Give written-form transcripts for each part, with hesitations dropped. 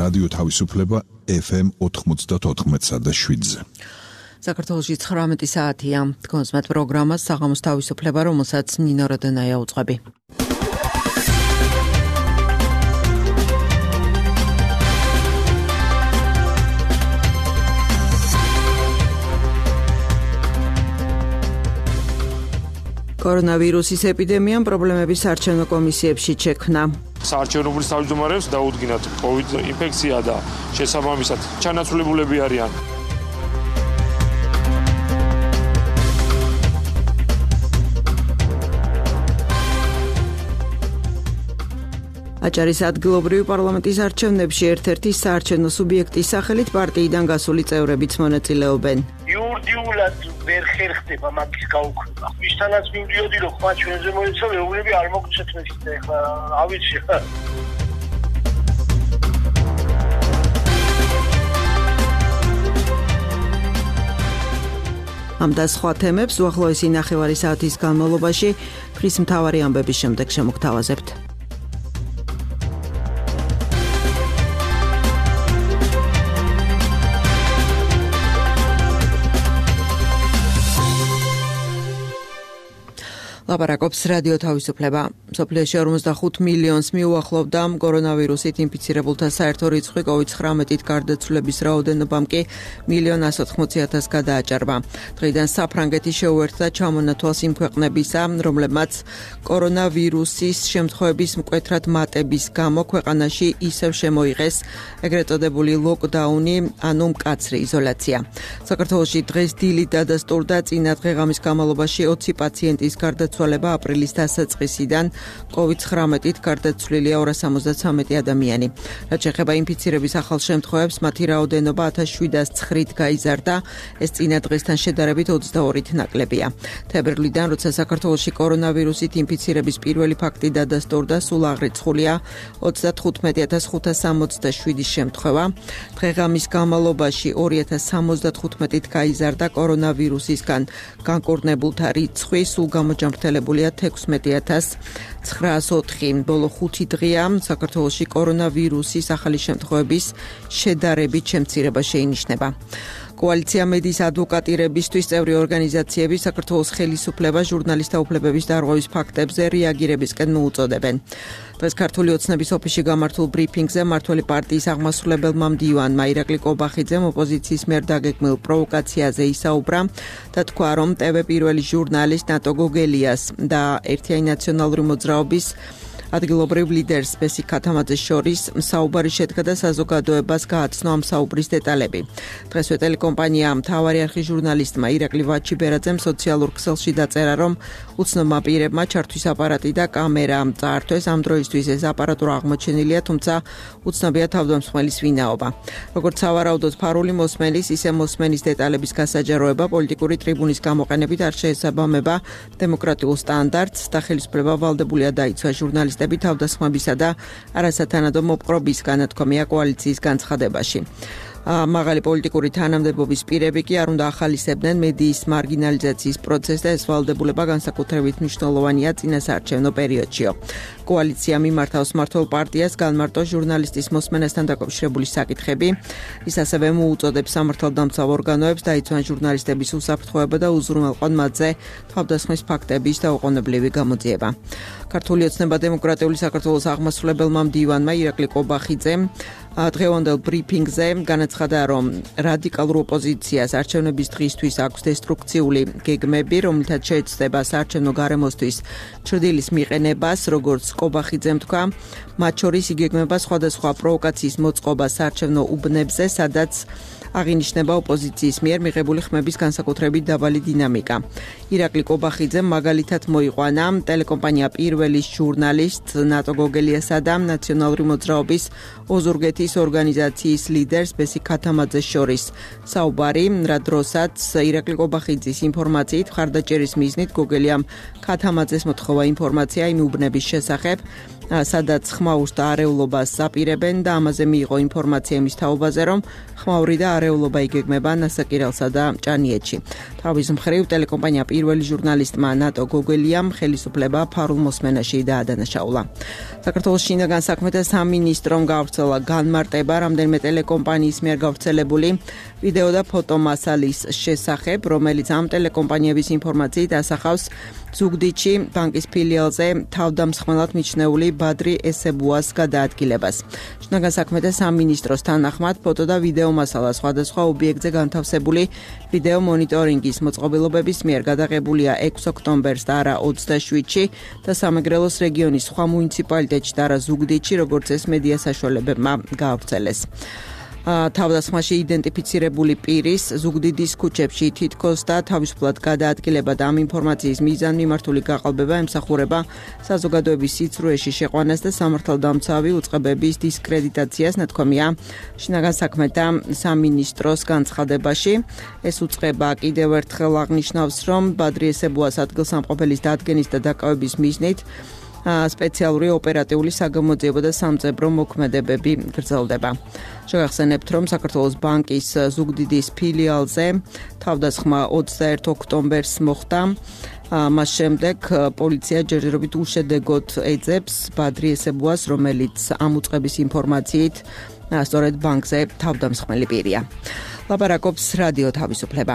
რადიო თავისუფლება FM 94.7-ზე. საქართველოში 19 საათია. გონსმათ პროგრამას საღამოს თავისუფლება, რომელსაც ნინო როდენაია უწყები. კორონავირუსის ეპიდემიამ პრობლემების საარჩევნო კომისიებში შექმნა. საარჩევნო თავმჯდომარეს დაუდგინათ COVID ინფექცია და შესაბამისად ჩანაცვლებულები არიან. აჭარის ადგილობრივი პარლამენტის არჩევნებში ერთ-ერთი საარჩევნო სუბიექტის სახელით პარტიიდან გასული წევრებიც მონაწილეობენ. იურიდიულად ვერ ხერხდება მაგის გაუქმება. მისთანაც მივდიოდი რომ ხმა ჩვენზე მოეცა ვეუბნები არ მოგცეთ მე ხა ავიცი ხა. ამ და სხვა თემებს უახლოესი ნახევარი საათის განმავლობაში ხრის მთავარი ამბების შემდეგ შემოგთავაზებთ. ლაპარაკობს რადიო თავისუფლება. მსოფლიოში 45 მილიონს მიუახლოვდა კორონავირუსით ინფიცირებულთა საერთო რიცხვი, COVID-19-ით გარდაცვლების რაოდენობამ კი 1,180,000 გადააჭარბა. დღიდან საფრანგეთი შეუერთდა ჩამონათვალს იმ ქვეყნებისა, რომლებმაც კორონავირუსის შემთხვევების მკვეთრად მატების გამო ქვეყანაში ისევ შემოიღეს ეგრეთ წოდებული ლოკდაუნი, ანუ მკაცრი იზოლაცია. საქართველოში დღეს დილით დადასტურდა წინა დღეღამის განმავლობაში 20 პაციენტის გარდაცვალება აპრილის დასაწყისიდან COVID-19-ით გარდაცვლილია 273 ადამიანი. რაც შეეხება ინფიცირების ახალ შემთხვევებს, მათი რაოდენობა 1709-ით გაიზარდა, ეს წინა დღესთან შედარებით 22-ით ნაკლებია. თებერვლიდან, როცა საქართველოში კორონავირუსით ინფიცირების პირველი ფაქტი დადასტურდა, სულ აღრიცხულია 35567 შემთხვევა. დღეღამის განმავლობაში 2075-ით გაიზარდა კორონავირუსისგან განკურნებულთა რიცხვი, სულ გამოჯამრთელებულია 16904. ბოლო 5 დღეა საქართველოში კორონავირუსის ახალი შემთხვევების შედარებით შემცირება შეინიშნება. კოალიცია მედის ადვოკატირებისთვის წევრი ორგანიზაციები საქართველოს ხელისუფლებას ჟურნალისტთა უფლებების დარღვევის ფაქტებზე რეაგირებისკენ მოუწოდებენ. დღეს ქართული ოცნების ოფისში გამართულ ბრიფინგზე მმართველი პარტიის აღმასრულებელმა მდივანმა ირაკლი კობახიძემ ოპოზიციის მიერ დაგეგმილ პროვოკაციაზე ისაუბრა და თქვა, რომ TV პირველი ჟურნალისტ ნატო გოგელიას და ერთიანი ნაციონალური მოძრაობის ადგილობრივ ლიდერს ბესიკ ქათამაძეს შორის საუბარი შედგა და საზოგადოებას გააცნო ამ საუბრის დეტალები. დღესვე ტელეკომპანია მთავარი არხის ჟურნალისტმა ირაკლი ვაჩიბერაძემ სოციალურ ქსელში დაწერა, რომ უცნობმა პირებმა ჩართვის აპარატი და კამერა წაართვეს. ამ დროისთვის ეს აპარატურა აღმოჩენილია, თუმცა უცნობია თავდამსხმელის ვინაობა. როგორც სავარაუდოდ ფარული მოსმენის, ისე მოსმენის დეტალების გასაჯაროება პოლიტიკური ტრიბუნის გამოყენებით არ შეესაბამება დემოკრატიულ სტანდარტს და ხელისუფლება ვალდებულია დაიცვა ჟურნალისტ თავდასხმებისა და არასათანადო მოპყრობის განათქვამია კოალიციის განცხადებაში. მაღალი პოლიტიკური თანამდებობის პირები კი არ უნდა ახალისებდნენ მედიის მარგინალიზაციის პროცესს და ეს ვალდებულება განსაკუთრებით მნიშვნელოვანია წინა საარჩევნო პერიოდშიო. კოალიცია მიმართავს მმართველ პარტიას განმარტო ჟურნალისტის მოსმენასთან დაკავშირებული საკითხები. ის ასევე მოუწოდებს სამართალდამცავ ორგანოებს დაიცვან ჟურნალისტების უსაფრთხოება და უზრუნველყონ მათზე თავდასხმის ფაქტების დაუყოვნებლივი გამოძიება. ქართული ოცნება დემოკრატიული საქართველოს აღმასრულებელმა მდივანმა ირაკლი კობახიძემ დღევანდელ ბრიფინგზე განაცხადა, რომ რადიკალურ ოპოზიციას არჩევნების დღისთვის აქვს დესტრუქციული გეგმები, რომლითაც შეეცდება საარჩევნო გარემოსთვის ჩრდილის მიყენებას, როგორც კობახიძემ თქვა, მათ შორის იგეგმება სხვადასხვა პროვოკაციის მოწყობა საარჩევნო უბნებზე, სადაც აღინიშნება ოპოზიციის მიერ მიღებული ხმების განსაკუთრებით დაბალი დინამიკა. ირაკლი კობახიძემ მაგალითად მოიყვანა ტელეკომპანია პირველი ჟურნალისტ ნატო გოგელიასა და ნაციონალური მოძრაობის ოზურგეთის ორგანიზაციის ლიდერს ბესიკ ქათამაძეს შორის საუბარი, რა დროსაც ირაკლი კობახიძის ინფორმაციით მხარდაჭერის მიზნით გოგელიამ ქათამაძეს მოთხოვა ინფორმაცია იმ უბნების შესახებ, სადაც ხმაურს და არეულობას აპირებენ და ამაზე მიიღო ინფორმაცია იმის თაობაზე, რომ ხმაური და არეულობა იგეგმება ნასაკირელსა და ჭანიეთში. თავის მხრივ ტელეკომპანია პირველი ჟურნალისტმა ნატო გოგელიამ ხელისუფლება ფარულ მოსმენაში დაადანაშაულა. საქართველოს შინაგან საქმეთა სამინისტრომ გავრცელა განმარტება რამდენიმე ტელეკომპანიის მიერ გავრცელებული ვიდეო და ფოტო მასალის შესახებ, რომელიც ამ ტელეკომპანიების ინფორმაციით ასახავს ზუგდიდში ბანკის ფილიალზე თავდამსხმელად მიჩნეული ბადრი ესებუას გადაადგილებას. შინაგან საქმეთა სამინისტროს თანახმად ფოტო და ვიდეო მასალა სხვადასხვა ობიექტზე განთავსებული ვიდეო მონიტორინგის მოწყობილობების მიერ გადაღებულია 6 ოქტომბერს და არა 27-ში და სამეგრელოს რეგიონის სხვა მუნიციპალიტეტში და არა ზუგდიდში, როგორც ეს მედია საშუალებებმა გაავრცელეს. თავდასხმაში იდენტიფიცირებული პირის ზუგდიდის ქუჩებში თითქოს და თავისუფლად გადაადგილება და ამ ინფორმაციის მიზანმიმართული გაყალბება ემსახურება საზოგადოების სიცრუეში შეყვანას და სამართალდამცავი უწყებების დისკრედიტაციას, ნათქვამია შინაგან საქმეთა სამინისტროს განცხადებაში. ეს უწყება კიდევ ერთხელ აღნიშნავს, რომ ბადრი ესებუას ადგილსამყოფელის დადგენის და დაკავების მიზნით სპეციალური ოპერატიული საგამოძიებო და სამწებრო მოქმედებები გრძელდება. შევახსენებთ, რომ საქართველოს ბანკის ზუგდიდის ფილიალზე თავდასხმა 21 ოქტომბერს მოხდა. მას შემდეგ პოლიცია ჯერჯერობით უშედეგოდ ეძებს ბადრი ესებუას, რომელიც ამ უწყების ინფორმაციით სწორედ ბანკზე თავდამსხმელი პირია. ლაპარაკობს რადიო თავისუფლება.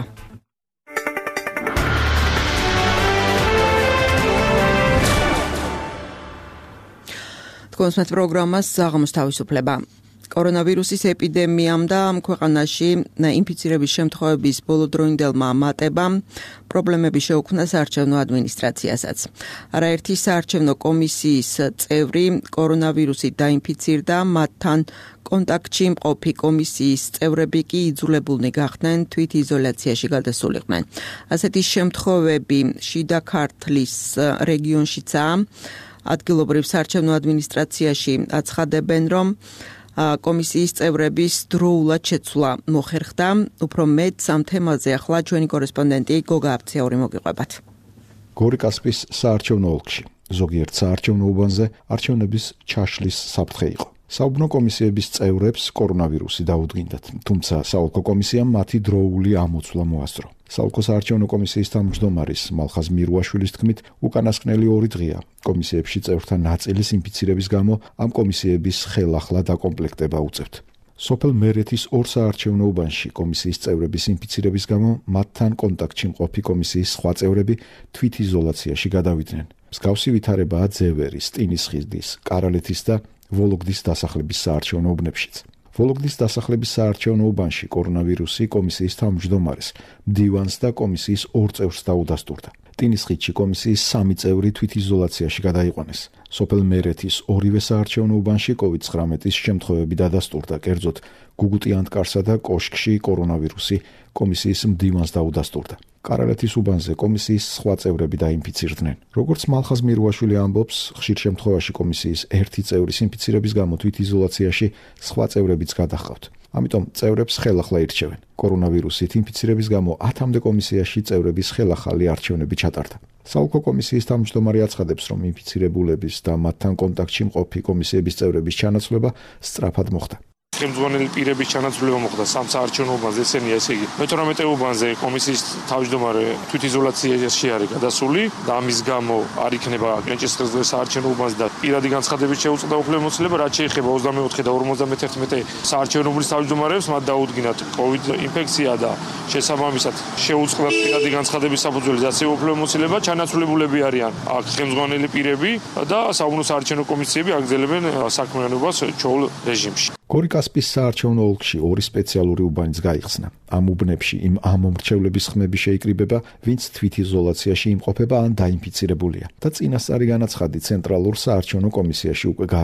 კონსმეთ პროგრამას საღამოს თავისუფლება. კორონავირუსის ეპიდემიამ და ქვეყანაში ინფიცირების შემთხვევების ბოლოდროინდელმა მატებამ პრობლემები შეუქმნა საარჩევნო ადმინისტრაციასაც. არაერთი საარჩევნო კომისიის წევრი კორონავირუსით დაინფიცირდა, მათთან კონტაქტში მყოფი კომისიის წევრები კი იძულებულნი გახდნენ თვითიზოლაციაში გადასულიყვნენ. ასეთი შემთხვევები შიდა ქართლის რეგიონშიცაა. ადგილობრივ საარჩევნო ადმინისტრაციაში აცხადებენ, რომ კომისიის წევრების დროულად შეცვლა მოხერხდა. უფრო მეტს ამ თემაზე ახლა ჩვენი კორესპონდენტი გოგა აფციური მოგიყვებათ. გორიკასპის საარჩევნო ოლქში ზოგიერთ საარჩევნო უბანზე არჩევნების ჩაშლის საფრთხე იყო. საუბნო კომისიების წევრებს კორონავირუსი დაუდგინდათ, თუმცა საოლქო კომისიამ მათი დროული ამოცვლა მოასწრო. საოლქო საარჩევნო კომისიის თავმჯდომარის მალხაზ მირუაშვილის თქმით, უკანასკნელი 2 დღეა კომისიებში წევრთა ნაწილის ინფიცირების გამო ამ კომისიების ხელახლა დაკომპლექტება უწევთ. სოფელ მერეთის 2 საარჩევნო უბანში კომისიის წევრების ინფიცირების გამო მათთან კონტაქტში მყოფი კომისიის სხვა წევრები თვითიზოლაციაში გადავიდნენ. მსგავსი ვითარებაა ძევერის, ტინისხიდის, კარალეთის და ვოლოგდის დასახლების საარჩევნო უბნებშიც. ვოლოგდის დასახლების საარჩევნო უბანში კორონავირუსი კომისიის თავმჯდომარეს, მდივანს და კომისიის 2 წევრს დაუდასტურდა. ტინისხიდში კომისიის 3 წევრი თვითიზოლაციაში გადაიყვანეს. სოფელ მერეთის 2-ვე საარჩევნო უბანში COVID-19-ის შემთხვევები დადასტურდა, კერძოდ გუგუტიანტკარსა და კოშკში კორონავირუსი კომისიის მდივანს დაუდასტურდა. კარალეთის უბანზე კომისიის სხვა წევრები დაინფიცირდნენ. როგორც მალხაზ მირუაშვილი ამბობს, ხშირ შემთხვევაში კომისიის 1 წევრის ინფიცირების გამო თვითიზოლაციაში სხვა წევრებიც გადაჰყავთ. ამიტომ წევრებს ხელახლა ირჩევენ. კორონავირუსით ინფიცირების გამო 10-მდე კომისიაში წევრების ხელახალი არჩევნები ჩატარდა. საოლქო კომისიის თავმჯდომარე აცხადებს, რომ ინფიცირებულების და მათთან კონტაქტში მყოფი კომისიების წევრების ჩანაცვლება სწრაფად მოხდა. ხელმძღვანელი პირების ჩანაცვლება მოხდა 3 საარჩევნო უბანზე, ესენია ესე იგი. მე-18 უბანზე კომისიის თავმჯდომარე თვითიზოლაციაში არის გადასული და ამის გამო არ იქნება კენჭისყრის საარჩევნო უბანზე და პირადი განცხადებით შეუწყდა უფლებამოსილება, რაც შეეხება 24 და 51 საარჩევნო უბნის თავმჯდომარეებს, მათ დაუდგინათ COVID ინფექცია და შესაბამისად შეუწყდა პირადი განცხადების საფუძველზე ასევე უფლებამოსილება. ჩანაცვლებულები არიან აქ ხელმძღვანელი პირები და საუბნო საარჩევნო კომისიები აგრძელებენ საქმიანობას ჩვეულ რეჟიმში. გორიკასპის საარჩევნო ოლქში 2 სპეციალური უბანიც გაიხსნა. ამ უბნებში იმ ამომრჩევლების ხმები შეიკრიბება, ვინც თვითიზოლაციაში იმყოფება ან დაინფიცირებულია და წინასწარი განაცხადი ცენტრალურ საარჩევნო კომისიაში უკვე გააკეთა.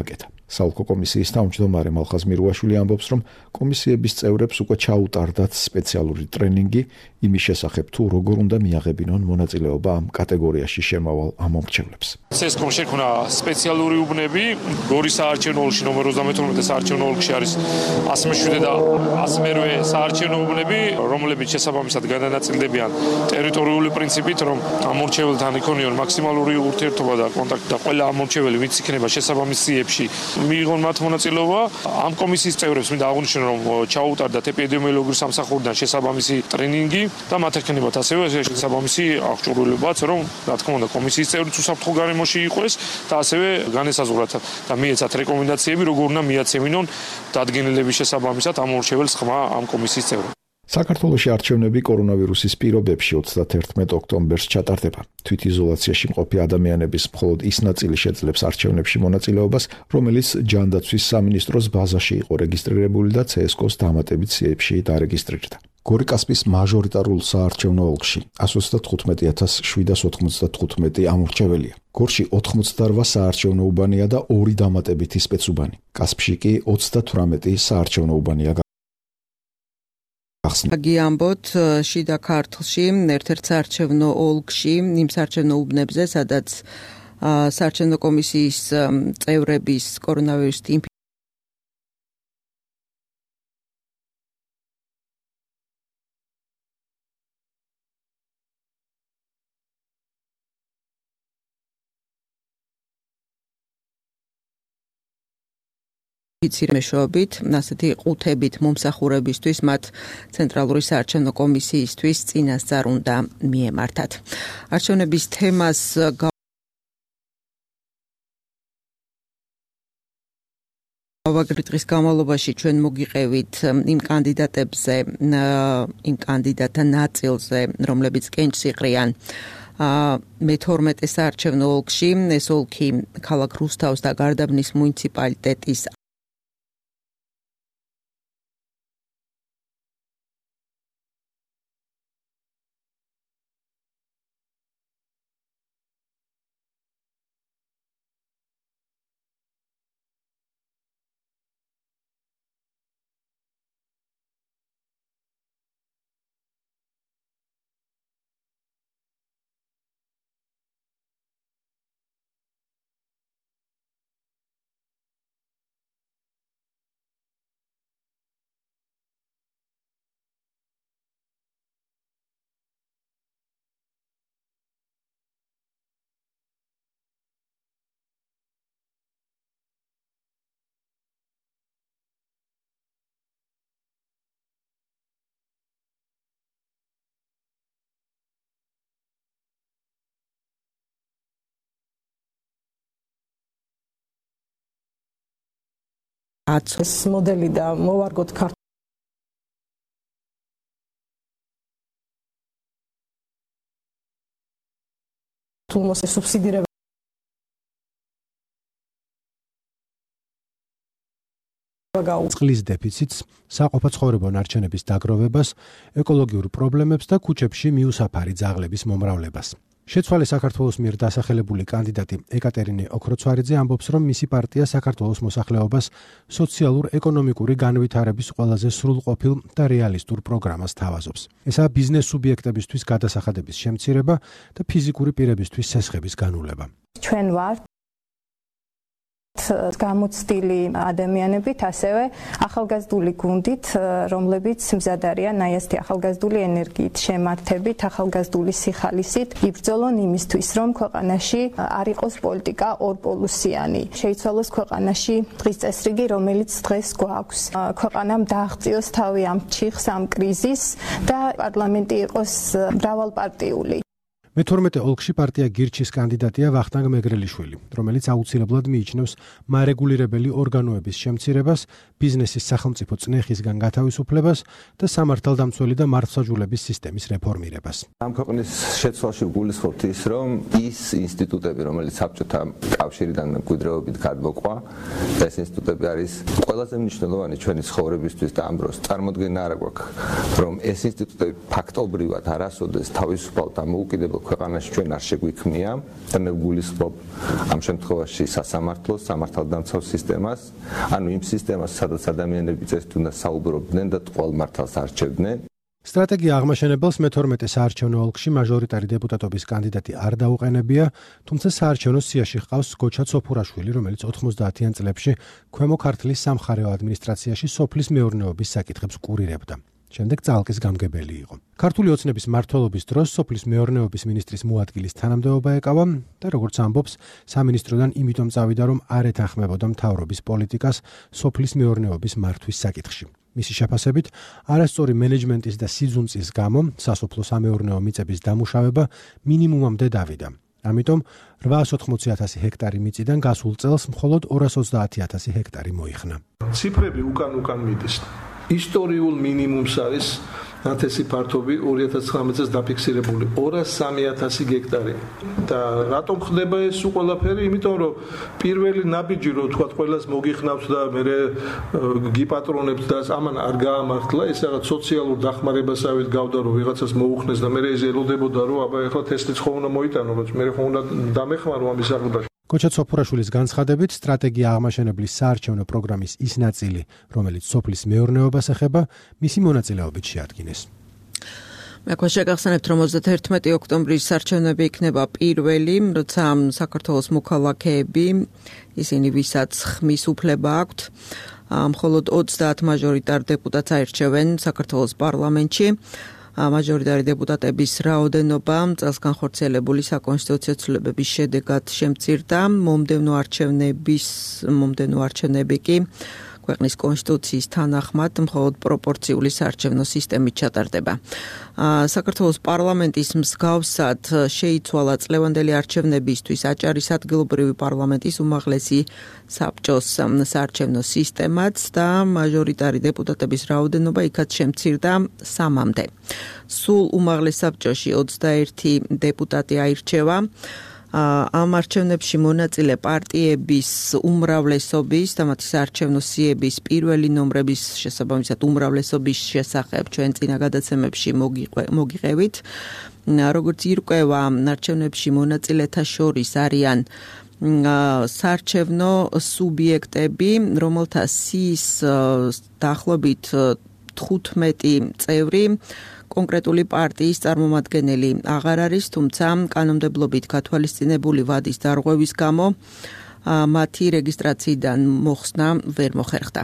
საოლქო კომისიის თავმჯდომარე მალხაზ მირუაშვილი ამბობს, რომ კომისიების წევრებს უკვე ჩაუტარდათ სპეციალური ტრენინგი იმის შესახებ, თუ როგორ უნდა მიაღებინონ მონაწილეობა ამ კატეგორიაში შემავალ ამომრჩევლებს. CESCOM შექმნა სპეციალური უბნები გორის საარჩევნო ოლქში ნომერ 32 საარჩევნო ოლქში არის 107 და 108 საარჩევნო უბნები, რომლებიც შესაბამისად განანაწილდებიან ტერიტორიული პრინციპით, რომ ამომრჩეველთან იქონიონ მაქსიმალური ურთიერთობა და კონტაქტი და ყველა ამომრჩეველი, ვინც იქნება შესაბამის სიებში, მიიღონ მათ მონაწილეობა. ამ კომისიის წევრებს მინდა აღვნიშნო, რომ ჩაუტარდათ ეპიდემიოლოგიური სამსახურიდან შესაბამისი ტრენინგი და მათ ექნებათ ასევე შესაბამისი აღჭურვილობაც, რომ რა თქმა უნდა კომისიის წევრიც უსაფრთხო გარემოში იყოს და ასევე განესაზღვრათ და მიეცათ რეკომენდაციები, როგორ უნდა მიაცემინონ დადგენილების შესაბამისად ამომრჩეველს ხმა ამ კომისიის წევრებს. საქართველოში არჩევნები კორონავირუსის პირობებში 31 ოქტომბერს ჩატარდება. თვითიზოლაციაში მყოფი ადამიანების მხოლოდ ის ნაწილი შეძლებს არჩევნებში მონაწილეობას, რომელიც ჯანდაცვის სამინისტროს ბაზაში იყო რეგისტრირებული და CESCOM-ს დამატებით სიებში დარეგისტრირდა. გორიკასპის მაჟორიტარულ საარჩევნო ოლქში 195,795 ამორჩეველია. გორში 88 საარჩევნო უბანია და 2 დამატებითი სპეცუბანი. კასპში კი 38 საარჩევნო უბანია. გიამბოთ შიდა ქართლში ერთ-ერთ საარჩევნო ოლქში იმ საარჩევნო უბნებზე, სადაც საარჩევნო კომისიის წევრების კორონავირუსით მეშვეობით, ასეთი ყუთებით მომსახურებისთვის მათ ცენტრალური საარჩევნო კომისიისთვის წინასწარ უნდა მიემართათ. არჩევნების თემას გავაგრძელის განმავლობაში ჩვენ მოგიყევით იმ კანდიდატთა ნაწილზე, რომლებიც კენჭს იყრიან მე-12 საარჩევნო ოლქში, ეს ოლქი ქალაქ რუსთავის და გარდაბნის მუნიციპალიტეტის ეს მოდელი და მოვარგოთ ქართულ სუბსიდირება წყლის დეფიციტს, საყოფა ცხოვრებო ნარჩენების დაგროვებას, ეკოლოგიურ პრობლემებს და ქუჩებში მიუსაფარი ძაღლების მომრავლებას. შეცვალე საქართველოს მიერ დასახელებული კანდიდატი ეკატერინე ოქროცვარიძე ამბობს, რომ მისი პარტია საქართველოს მოსახლეობას სოციალურ-ეკონომიკური განვითარების ყველაზე სრულყოფილ და რეალისტურ პროგრამას თავაზობს. ესაა ბიზნეს სუბიექტებისთვის გადასახადების შემცირება და ფიზიკური პირებისთვის სესხების განულება. ჩვენ ვართ გამოცდილი ადამიანებით, ასევე ახალგაზრდული გუნდით, რომლებიც მზად არიან ნაიასთი ახალგაზრდული ენერგიით, შემართებით, ახალგაზრდული სიხალისით, იბრძოლონ იმისთვის, რომ ქვეყანაში არ იყოს პოლიტიკა ორპოლუსიანი. შეიცვალოს ქვეყანაში დღის წესრიგი, რომელიც დღეს გვაქვს. ქვეყანამ დააღწიოს თავი ამ ჩიხს, ამ კრიზისს და პარლამენტი იყოს მრავალპარტიული. მე-12 ოლქში პარტია გირჩის კანდიდატია ვახტანგ მეგრელიშვილი, რომელიც აუცილებლად მიიჩნევს მარეგულირებელი ორგანოების შემცირებას, ბიზნესის სახელმწიფო წნეხისგან გათავისუფლებას და სამართალდამცველი და მართლმსაჯულების სისტემის რეფორმირებას. ამ ქვეყნის შეცვალში გულისხმობთ ის, რომ ის ინსტიტუტები, რომელიც საბჭოთა კავშირიდან მემკვიდრეობით გადმოყვა, ეს ინსტიტუტები არის ყველაზე მნიშვნელოვანი ჩვენი ცხოვრებისთვის და ამ დროს წარმოდგენა არ აქვს, რომ ეს ინსტიტუტები ფაქტობრივად არასოდეს თავისუფალ და მოუკიდებელ ქვეყანაში ჩვენ არ შეგვიქმნია და მე ვგულისხმობ ამ შემთხვევაში სასამართლოს, სამართალდამცავ სისტემას, ანუ იმ სისტემას, სადაც ადამიანები წესით უნდა საუბრობდნენ და ტყუილ მართალს არჩევდნენ. სტრატეგია აღმაშენებელს მე-12 საარჩევნო ოლქში მაჟორიტარი დეპუტატობის კანდიდატი არ დაუყენებია, თუმცა საარჩევნო სიაში ჰყავს გოჩა ცოფურაშვილი, რომელიც 90-იან წლებში ქვემო ქართლის სამხარეო ადმინისტრაციაში სოფლის მეურნეობის საკითხებს კურირებდა. შემდეგ წალკის გამგებელი იყო. ქართული ოცნების მმართველობის დროს სოფლის მეურნეობის მინისტრის მოადგილის თანამდებობა ეკავა და როგორც ამბობს, სამინისტროდან იმიტომ წავიდა, რომ არ ეთანხმებოდა მთავრობის პოლიტიკას სოფლის მეურნეობის მართვის საკითხში. მისი შეფასებით, არასწორი მენეჯმენტის და სიძუნწის გამო სასოფლო სამეურნეო მიწების დამუშავება მინიმუმამდე დავიდა. ამიტომ 880,000 ჰექტარი მიწიდან გასულ წელს მხოლოდ 230,000 ჰექტარი მოიხსნა. ციფრები უკან მიდის. ისტორიულ მინიმუმს არის ნათესი ფართობი 2019 წელს დაფიქსირებული 203,000 ჰექტარი. და რატომ ხდება ეს ყველაფერი? იმიტომ რომ პირველი ნაბიჯი რო თქვა ყველას მოგიხნავთ და მე გიპატრონებთ და ამან არ გაამართლა, ეს რაღაც სოციალურ დახმარებასავით გავდა რომ ვიღაცას მოუხნეს და მე ეს ელოდებოდა რომ აბა ეხლა თესლიც ხო უნდა მოიტანო, բայց მე ხო უნდა დამეხმარო ამის აღებაში. გოჩა ცოფურაშვილის განცხადებით, სტრატეგია აღმაშენებლის საარჩევნო პროგრამის ის ნაწილი, რომელიც სოფლის მეურნეობას ეხება, მისი მონაწილეობით შეადგინეს. მე გვაშეგახსენებთ, რომ 31 ოქტომბრის საარჩევნები იქნება პირველი, როცა საქართველოს მოქალაქეები, ისინი ვისაც ხმის უფლება აქვთ, მხოლოდ 30 მაჟორიტარ დეპუტატს აირჩევენ საქართველოს პარლამენტში. მაჟორიტარი დეპუტატების რაოდენობა წელს განხორციელებული საკონსტიტუციო ცვლილებების შედეგად შემცირდა. მომდევნო არჩევნები კი ქვეყნის კონსტიტუციის თანახმად მხოლოდ პროპორციული საარჩევნო სისტემით ჩატარდება. საქართველოს პარლამენტის მსგავსად შეიცვალა წლევანდელი არჩევნებისთვის აჭარის ადგილობრივი პარლამენტის უმაღლესი საბჭოს საარჩევნო სისტემაც და მაჟორიტარი დეპუტატების რაოდენობა იქაც შემცირდა 3-მდე. სულ უმაღლეს საბჭოში 21 დეპუტატი აირჩევა. ამ არჩევნებში მონაწილე პარტიების უმრავლესობის და მათი საარჩევნო სიების პირველი ნომრების შესაბამისად უმრავლესობის შესახებ ჩვენ წინა გადაცემებში მოგიყევით. როგორც ირკვევა, არჩევნებში მონაწილეთა შორის არიან საარჩევნო სუბიექტები, რომელთა სიის დაახლოებით 15 წევრი კონკრეტული პარტიის წარმომადგენელი აღარ არის, თუმცა კანონმდებლობით გათვალისწინებული ვადის დარღვევის გამო მათი რეგისტრაციიდან მოხსნა ვერ მოხერხდა.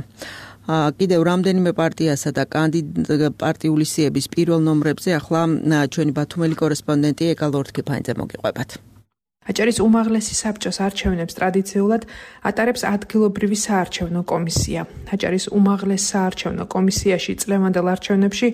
კიდევ რამდენიმე პარტიასა და პარტიული სიების პირველ ნომრებზე ახლა ჩვენი ბათუმელი კორესპონდენტი ეკა ლორთქიფანიძე მოგიყვებათ. აჭარის უმაღლესი საბჭოს არჩევნებს ტრადიციულად ატარებს ადგილობრივი საარჩევნო კომისია. აჭარის უმაღლეს საარჩევნო კომისიაში წლევანდელ არჩევნებში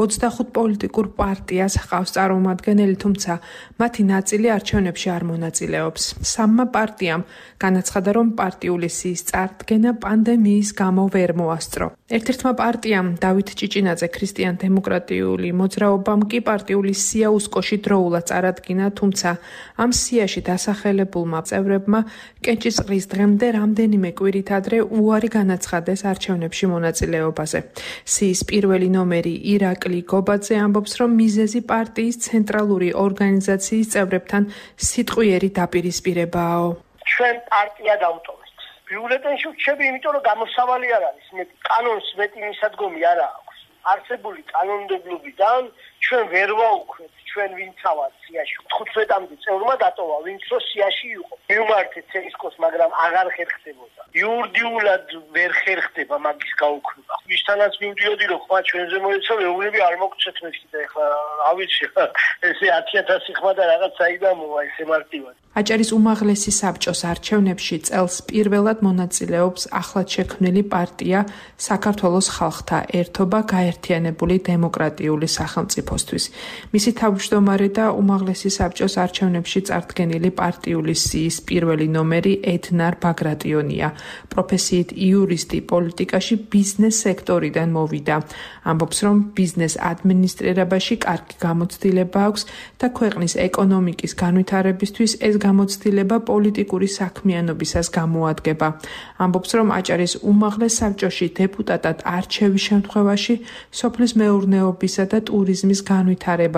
25 პოლიტიკურ პარტიას ჰყავს წარმომადგენელი, თუმცა მათი ნაწილი არჩევნებში არ მონაწილეობს. 3 პარტიამ განაცხადა, რომ პარტიული სიის წარდგენა პანდემიის გამო ვერ მოასწრო. ერთ-ერთმა პარტიამ დავით ჭიჭინაძე ქრისტიან-დემოკრატიული მოძრაობამ კი პარტიული სია უსკოში დროულად წარადგინა, თუმცა ამ სიაში დასახელებულმა წევრებმა კენჭისყრის დღემდე რამდენიმე კვირით ადრე უარი განაცხადეს არჩევნებში მონაწილეობაზე. სიის პირველი ნომერი ირაკლი გობაძე ამბობს, რომ მიზეზი პარტიის ცენტრალური ორგანიზაციის წევრებთან სიტყვიერი დაპირისპირებაა. ჩვენ პარტია დავტოვეთ. ბიულეტენში ვჩები, იმიტომ რომ გამოსავალი არ არის. კანონს მეტი მისადგომი არ აქვს. არსებული კანონმდებლობიდან ჩვენ ვერ ვაუქმეთ ჩვენ ვინც ავარ სიაში. 15-მდე წევრმა დატოვა, ვინც რო სიაში იყო. მივმართეთ ცერისკოს, მაგრამ აღარ ხერხდებოდა. იურიდიულად ვერ ხერხდება მაგის გაუქმება. ვისთანაც მივდიოდი, რომ ხმა ჩვენზე მოეცა, მეუბნები არ მოგწეთ მე და ეხლა ავიცი, ესე 10,000 ხმა და რაღაც საიდამოა ესე მარტივად. აჭარის უმაღლესი საბჭოს არჩევნებში წელს პირველად მონაწილეობს ახლად შექმნილი პარტია საქართველოს ხალხთა ერთობა გაერთიანებული დემოკრატიული სახელმწიფოსთვის. მისი თავმჯდომარე და უმაღლესი საბჭოს არჩევნებში წარდგენილი პარტიული სიის პირველი ნომერი ედნარ ბაგრატიონია. პროფესიით იურისტი, პოლიტიკაში ბიზნეს სექტორიდან მოვიდა. ამბობს, რომ ბიზნეს ადმინისტრირებაში კარგი გამოცდილება აქვს და ქვეყნის ეკონომიკის განვითარებისთვის ეს გამოცდილება პოლიტიკური საქმიანობისას გამოადგება. ამბობს, რომ აჭარის უმაღლეს საბჭოში დეპუტატად არჩევის შემთხვევაში სოფლის მეურნეობისა და ტურიზმის განვითარებაზე იმუშავება.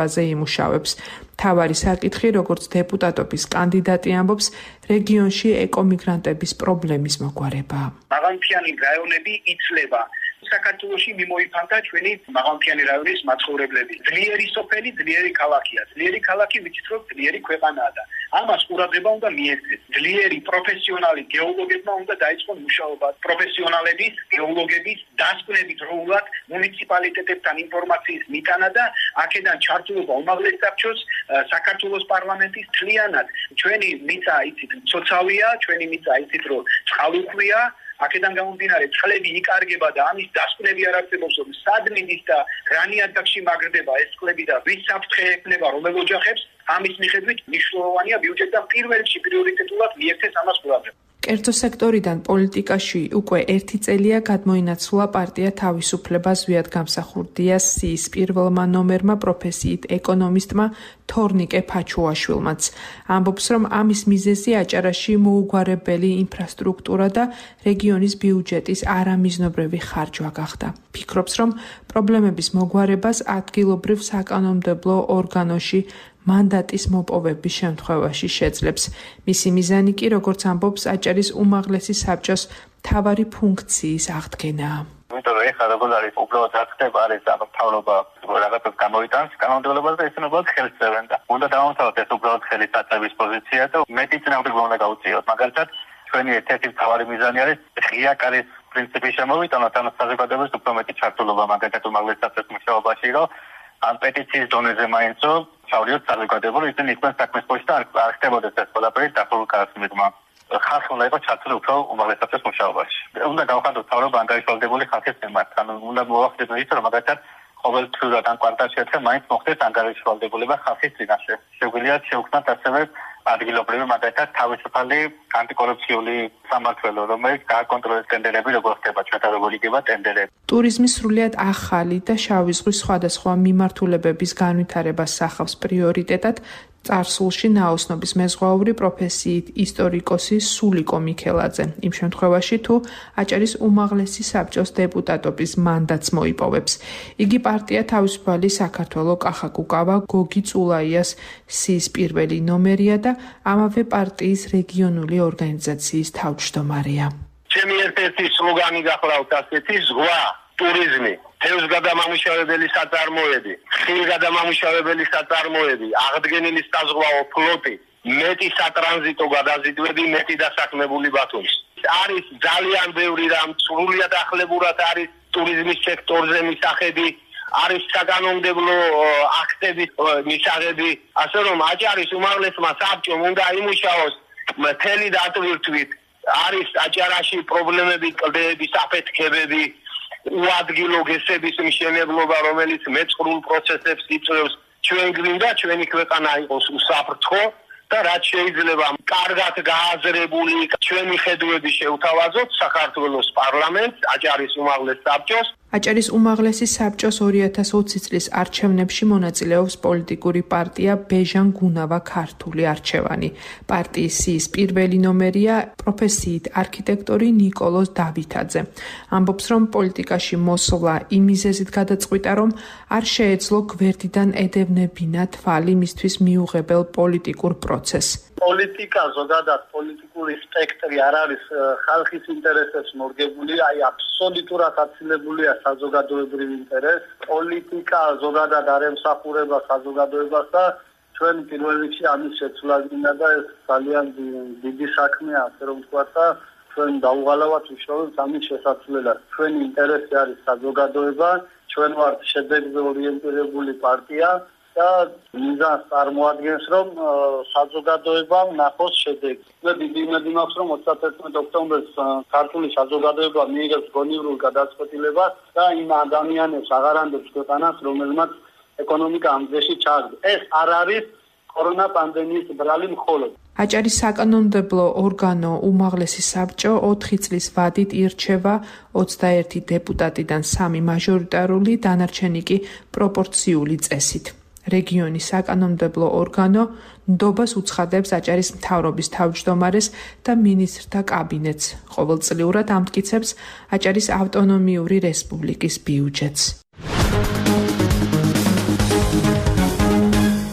ამუშავებს. თავარი საკითხი, როგორც დეპუტატობის კანდიდატი ამბობს, რეგიონში ეკომიგრანტების პრობლემის მოგვარება. მაღალმთიანი რაიონები იცლება. საქართველოში მიმოიფანტა ჩვენი მაღალმთიანი რაიონის მაცხოვრებლები. ძლიერი სოფელი, ძლიერი ქალაქია. ძლიერი ქალაქი ვიცით რომ ძლიერი ქვეყანაა და ამას ყურადღება უნდა მიექცეს. ძლიერი პროფესიონალი გეოლოგებმა უნდა დაიწყონ მუშაობა. პროფესიონალების, გეოლოგების დასკვნებით როულად მუნიციპალიტეტებთან ინფორმაციის მიტანა და აქედან ჩართულობა უმაღლეს საბჭოს, საქართველოს პარლამენტის თლიანად. ჩვენი მიწა იცით მცოცავია, ჩვენი მიწა იცით რომ წყალუხვია. აქედან გამომდინარე წყლები იკარგება და ამის დასკვნები არ არსებობს, რომ სად მიდის და რა ნიადაგში მაგრდება ეს წყლები და ვის საფრთხე ექნება რომელ ოჯახებს, ამის მიხედვით მნიშვნელოვანია ბიუჯეტთან პირველ რიგში პრიორიტეტულად მიექცეს ამას ყურადღება. კერძო სექტორიდან პოლიტიკაში უკვე 1 წელია გადმოინაცვლა პარტია თავისუფლება ზვიად გამსახურდიას სიის პირველმა ნომერმა პროფესიით ეკონომისტმა თორნიკე ფაჩუაშვილმაც. ამბობს, რომ ამის მიზეზი აჭარაში მოუგვარებელი ინფრასტრუქტურა და რეგიონის ბიუჯეტის არამიზნობრივი ხარჯვა გახდა. ფიქრობს, რომ პრობლემების მოგვარებას ადგილობრივ საკანონმდებლო ორგანოში მანდატის მოპოვების შემთხვევაში შეძლებს. მისი მიზანი კი, როგორც ამბობს, აჭარის უმაღლესი საბჭოს მთავარი ფუნქციის აღდგენაა. იმიტომ რომ ეხლა როგორ არის უბრალოდ აღწევ არის მთავრობა რაღაცას გამოიტანს კანონმდებლობას და ისინი უბრალოდ ხელს წევენ და უნდა დავამთავროთ ეს უბრალოდ ხელის აწევის პოზიცია და მეტი წინააღმდეგობა უნდა გაუწიოთ. მაგალითად ჩვენი ერთ-ერთი მთავარი მიზანი არის ღია კარის პრინციპის შემოვიტანოთ ამ საზოგადოების უფრო მეტი ჩართულობა მაგალითად უმაღლეს საბჭოს მუშაობაში, რომ ამ პეტიციის დონეზე მაინც ჩავდიოთ საზოგადოებრივ ისინი იყვნენ საქმის პოშტა და არ ხდებოდეს ეს ყველაფერი დახურულ კარს მიღმა. ხალხი უნდა იყოს ჩართული უფრო უმაღლეს საბჭოს მუშაობაში. უნდა გავხადოთ თავრობა ანგარიშვალდებული ხალხის მიმართ. ანუ უნდა მოვახდეთ ის, რომ მაგალითად ყოველთვიურად ან კვარტალში ერთხელ მაინც მოხდეს ანგარიშვალდებულება ხალხის წინაშე. შეგვიძლია შევქმნათ ასევე ადგილობრივი მაგალითად თავისუფალი ანტიკორუფციული სამმართველო, რომელიც გააკონტროლებს ტენდერები, როგორ ხდება ჩვენთან როგორ იგება ტენდერები. ტურიზმი სრულიად ახალი და შავი ზღვის სხვადასხვა მიმართულებების განვითარებას სახავს პრიორიტეტად. წარსულში ნაოსნობის მეზღვაური პროფესიით ისტორიკოსი სულიკო მიქელაძე. იმ შემთხვევაში თუ აჭარის უმაღლესი საბჭოს დეპუტატობის მანდატს მოიპოვებს. იგი პარტია თავისუფალი საქართველო კახაკუკავა გოგი წულაიას სიის პირველი ნომერია და ამავე პარტიის რეგიონული ორგანიზაციის თავმჯდომარეა. ჩემი ერთ-ერთი სლოგანი გახლავთ ასეთი ზღვა, ტურიზმი, თევზგადამამუშავებელი საწარმოები, ხილგადამამუშავებელი საწარმოები, აღდგენილი საზღვაო ფლოტი, მეტი სატრანზიტო გადაზიდვები, მეტი დასაქმებული ბათუმის. არის ძალიან ბევრი რამ, სრულიად ახლებურად არის ტურიზმის სექტორზე მისაღები, არის საკანონმდებლო აქტების მისაღები, ასე რომ აჭარის უმაღლესმა საბჭომ უნდა იმუშაოს მთელი დატვირთვით. არის აჭარაში პრობლემები, კლდეების აფეთქებები, უადგილო გესების მშენებლობა, რომელიც მეწყრულ პროცესებს იწვევს. ჩვენ გვინდა ჩვენი ქვეყანა იყოს უსაფრთხო და რაც შეიძლება კარგად გააზრებული ჩვენი ხედვები შევთავაზოთ საქართველოს პარლამენტს, აჭარის უმაღლეს საბჭოს. აჭარის უმაღლესი საბჭოს 2020 წლის არჩევნებში მონაწილეობს პოლიტიკური პარტია ბეჟან გუნავა ქართული არჩევანი. პარტიის სიის პირველი ნომერია პროფესიით არქიტექტორი ნიკოლოზ დავითაძე. ამბობს, რომ პოლიტიკაში მოსვლა იმ მიზეზით გადაწყვიტა, რომ არ შეეძლო გვერდიდან ედევნებინა თვალი მისთვის მიუღებელ პოლიტიკურ პროცესს. პოლიტიკა ზოგადად პოლიტიკური სპექტრი არ არის ხალხის ინტერესებს მორგებული, აი აბსოლუტურად აცილებულია საზოგადოებრივ ინტერესს. პოლიტიკა ზოგადად არ ემსახურება საზოგადოებას და ჩვენ პირველ რიგში ამის შეცვლა გინდა და ეს ძალიან დიდი საქმეა, ასე რომ ვთქვა და ჩვენ დაუღალავად ვიშოვებთ ამის შესაძლებლად. ჩვენი ინტერესი არის საზოგადოება, ჩვენ ვართ შედეგზე ორიენტირებული პარტია და მიზანს წარმოადგენს, რომ საზოგადოებამ ნახოს შედეგი. მე დიდი იმედი მაქვს, რომ 31 ოქტომბერს ქართული საზოგადოება მიიღებს გონივრულ გადაწყვეტილებას და იმ ადამიანებს აღარანდებს ქვეყანას, რომელმაც ეკონომიკა ამ ძეში ჩააგდეს. ეს არ არის კორონა პანდემიის ბრალი მხოლოდ. აჭარის საკანონმდებლო ორგანო უმაღლესი საბჭო 4 წლის ვადით ირჩევა 21 დეპუტატიდან 3 მაჟორიტარული, დანარჩენი კი პროპორციული წესით. რეგიონის საკანონმდებლო ორგანო ნდობას უცხადებს აჭარის მთავრობის თავმჯდომარეს და მინისტრთა კაბინეტს. ყოველწლიურად ამტკიცებს აჭარის ავტონომიური რესპუბლიკის ბიუჯეტს.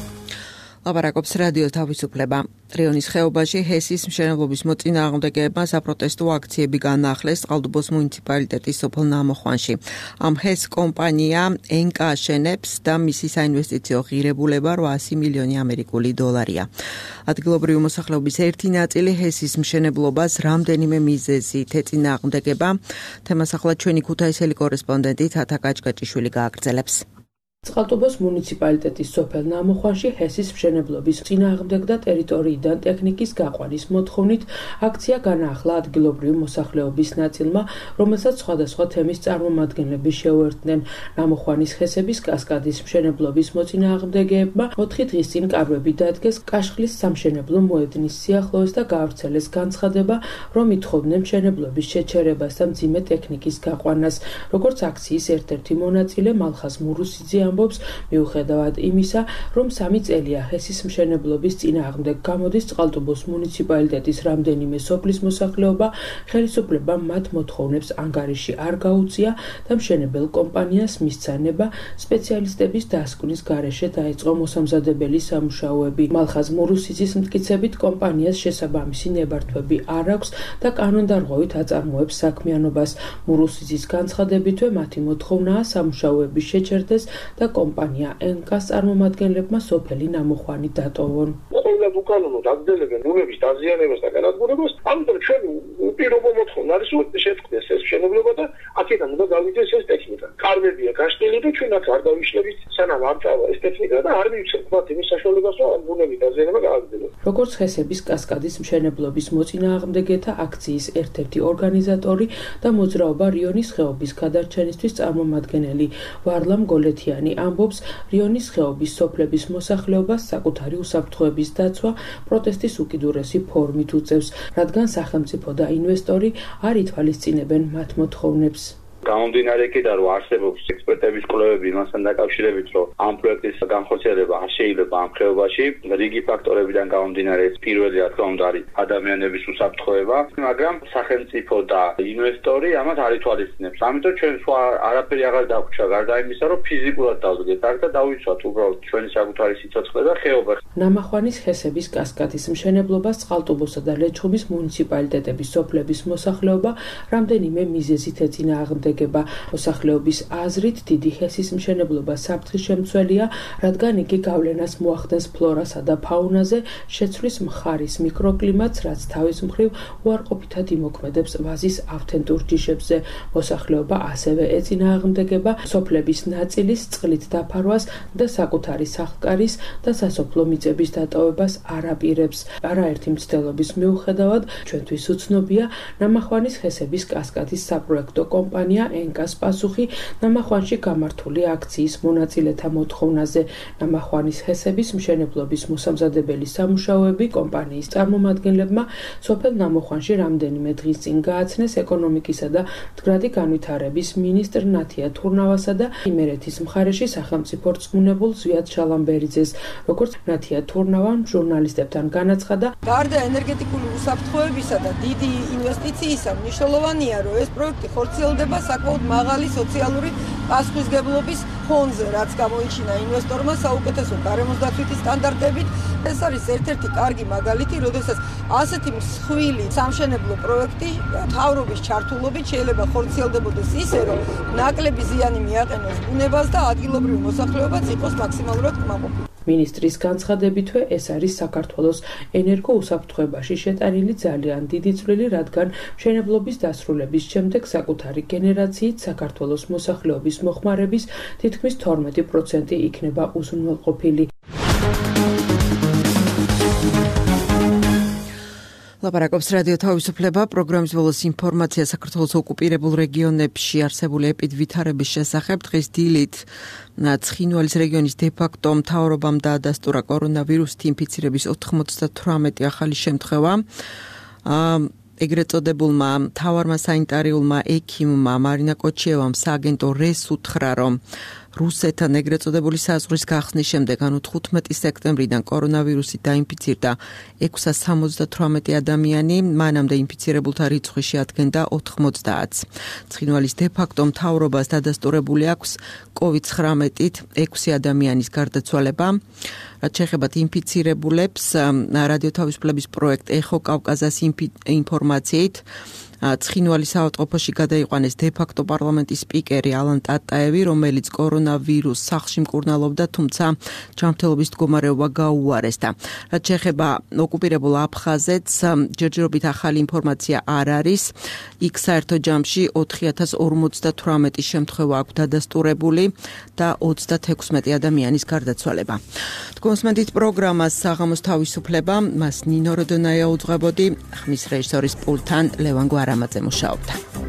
ლაპარაკობს რადიო თავისუფლება. რიონის ხეობაში ჰესის მშენებლობის მოწინააღმდეგეებმა საპროტესტო აქციები განაახლეს წყალტუბოს მუნიციპალიტეტის სოფელ ნამოხვანში. ამ ჰეს კომპანია ენკა აშენებს და მისი საინვესტიციო ღირებულება 800 მილიონი ამერიკული დოლარია. ადგილობრივი მოსახლეობის ერთი ნაწილი ჰესის მშენებლობას რამდენიმე მიზეზით ეწინააღმდეგება. თემას ახლა ჩვენი ქუთაისელი კორესპონდენტი თათა კაჭკაჭიშვილი გააგრძელებს. წყალტუბოს მუნიციპალიტეტის სოფელ ნამოხვანში ჰესის მშენებლობის წინააღმდეგთა ტერიტორიიდან ტექნიკის გაყვანის მოთხოვნით აქცია განაახლა ადგილობრივი მოსახლეობის ნაწილმა, რომელსაც სხვადასხვა თემის წარმომადგენლები შეუერთდნენ. ნამოხვანის ჰესების კასკადის მშენებლობის მოწინააღმდეგეებმა 4 დღის წინ კარვები დადგეს კაშხლის სამშენებლო მოედნის სიახლოვეს და გაავრცელეს განცხადება, რომ ითხოვდნენ მშენებლობის შეჩერებას და მძიმე ტექნიკის გაყვანას. როგორც აქციის ერთ-ერთი მონაწილე მალხაზ მურუსიძე ამბობს, მიუხედავად იმისა, რომ 3 წელია ჰესის მშენებლობის წინააღმდეგ გამოდის წყალტუბოს მუნიციპალიტეტის რამდენიმე სოფლის მოსახლეობა, ხელისუფლებამ მათ მოთხოვნებს ანგარიში არ გაუწია და მშენებელ კომპანიას მისცანება სპეციალისტების დასკვნის გარეშე დაიწყო მოსამზადებელი სამუშაოები. მალხაზ მურუსიძის მტკიცებით კომპანიას შესაბამისი ნებართვები არ აქვს და კანონდარღვევით აწარმოებს საქმიანობას. მურუსიძის განცხადებითვე მათი მოთხოვნაა სამუშაოები შეჩერდეს და კომპანია ენკას წარმომადგენლებმა სოფელი ნამოხვანი დატოვონ. ყოველად უკანონოდ აგრძელებენ ბუნების დაზიანებას და განადგურებას, ამიტომ ჩვენ უპირობო მოთხოვნა არის რომ შეწყდეს ეს მშენებლობა და აქედან უნდა გავიდეს ეს ტექნიკა. კარვებია გაშლილი და ჩვენ აქ არ დავიშლებით სანამ არ წავა ეს ტექნიკა და არ მივცემთ მათ იმის საშუალებას რომ ბუნების დაზიანება გააგრძელოს. როგორც ჰესების კასკადის მშენებლობის მოწინააღმდეგეთა აქციის ერთ-ერთი ორგანიზატორი და მოძრაობა რიონის ხეობის გადარჩენისთვის წარმომადგენელი ვარლამ გოლეთიანი ამბობს, რიონის ხეობის სოფლების მოსახლეობას საკუთარი უსაფრთხოების დაცვა პროტესტის უკიდურესი ფორმით უწევს, რადგან სახელმწიფო და ინვესტორი არ ითვალისწინებენ მათ მოთხოვნებს. გამომდინარე იქიდან რომ არსებობს ექსპერტების კვლევები იმასთან დაკავშირებით, რომ ამ პროექტის განხორციელება არ შეიძლება ამ ხეობაში, რიგი ფაქტორებიდან გამომდინარე, პირველი რა თქმა უნდა არის ადამიანების უსაფრთხოება, მაგრამ სახელმწიფო და ინვესტორი ამას არ ითვალისწინებს. ამიტომ ჩვენ სხვა არაფერი აღარ დაგვჭირდა, გარდა იმისა, რომ ფიზიკურად დავდგეთ აქ და დავიცვათ უბრალოდ ჩვენი საკუთარი სიცოცხლე და ხეობა. ნამახვანის ჰესების კასკადის მშენებლობას წყალტუბოსა და ლეჩხუმის მუნიციპალიტეტების სოფლების მოსახლეობა რამდენიმე მიზეზით ეწინააღმდეგება. მოსახლეობის აზრით დიდი ჰესის მშენებლობა საფრთხის შემცველია, რადგან იგი გავლენას მოახდენს ფლორასა და ფაუნაზე, შეცვლის მხარის მიკროკლიმატს, რაც თავის მხრივ უარყოფითად იმოქმედებს ვაზის ავთენტურ ჯიშებზე. მოსახლეობა ასევე ეწინააღმდეგება სოფლების ნაწილის წყლით დაფარვას და საკუთარი სახლკარის და სასოფლო მიწების დატოვებას არ აპირებს. არაერთი მცდელობის მიუხედავად, ჩვენთვის უცნობია ნამახვანის ჰესების კასკადის საპროექტო კომპანია ენკას პასუხი ნამახვანში გამართული აქციის მონაწილეთა მოთხოვნაზე. ნამახვანის ჰესების მშენებლობის მოსამზადებელი სამუშაოები კომპანიის წარმომადგენლებმა სოფელ ნამოხვანში რამდენიმე დღის წინ გააცნეს ეკონომიკისა და მდგრადი განვითარების მინისტრ ნათია თურნავასა და იმერეთის მხარეში სახელმწიფო რწმუნებულ ზვიად შალამბერიძეს. როგორც ნათია თურნავამ ჟურნალისტებთან განაცხადა, გარდა ენერგეტიკული უსაფრთხოებისა და დიდი ინვესტიციისა, მნიშვნელოვანია, რომ ეს პროექტი ხორციელდება საკმაოდ მაღალი სოციალური პასუხისმგებლობის ფონზე, რაც გამოიჩინა ინვესტორმა საუკეთესო გარემოსდაცვითი სტანდარტებით. ეს არის ერთ-ერთი კარგი მაგალითი, როდესაც ასეთი მსხვილი სამშენებლო პროექტი მთავრობის ჩართულობით შეიძლება ხორციელდებოდეს ისე, რომ ნაკლები ზიანი მიაყენოს ბუნებას და ადგილობრივი მოსახლეობაც იყოს მაქსიმალურად კმაყოფილი. მინისტრის განცხადებითვე ეს არის საქართველოს ენერგოუსაფრთხოებაში შეტანილი ძალიან დიდი წვლილი, რადგან მშენებლობის დასრულების შემდეგ საკუთარი გენერაციით საქართველოს მოსახლეობის მოხმარების თითქმის 12% იქნება უზრუნველყოფილი. ლაპარაკობს რადიო თავისუფლება, პროგრამის ბოლოს ინფორმაცია საქართველოს ოკუპირებულ რეგიონებში არსებული ეპიდვითარების შესახებ. დღის დილით ცხინვალის რეგიონის დე-ფაქტო მთავრობამ დაადასტურა კორონავირუსით ინფიცირების 98 ახალი შემთხვევა. ეგრეთ წოდებულმა მთავარმა სანიტარიულმა ექიმმა მარინა კოჩიევამ სააგენტო რეს უთხრა, რომ რუსეთთან ეგრეთ წოდებული საზღვრის გახსნის შემდეგ, ანუ 15 სექტემბრიდან კორონავირუსით დაინფიცირდა 678 ადამიანი, მანამდე ინფიცირებულთა რიცხვი შეადგენდა 90-ს. ცხინვალის დე-ფაქტო მთავრობას დადასტურებული აქვს COVID-19-ით 6 ადამიანის გარდაცვალება. რაც შეეხება ინფიცირებულებს, რადიო თავისუფლების პროექტ ეხო კავკაზას ინფორმაციით ცხინვალის საავადმყოფოში გადაიყვანეს დე-ფაქტო პარლამენტის სპიკერი ალან ტატაევი, რომელიც კორონავირუს სახლში მკურნალობდა, თუმცა ჯანმრთელობის მდგომარეობა გაუარესდა. რაც შეეხება ოკუპირებულ აფხაზეთს, ჯერჯერობით ახალი ინფორმაცია არ არის. იქ საერთო ჯამში 4058 შემთხვევა აქვს დადასტურებული და 36 ადამიანის გარდაცვალება. თქვენსმენთ პროგრამას საღამოს თავისუფლება, მას ნინო როდონაია უძღვებოდი, ხმის რეჟისორის პულტთან ლევან გვარამაძე მუშაობდა.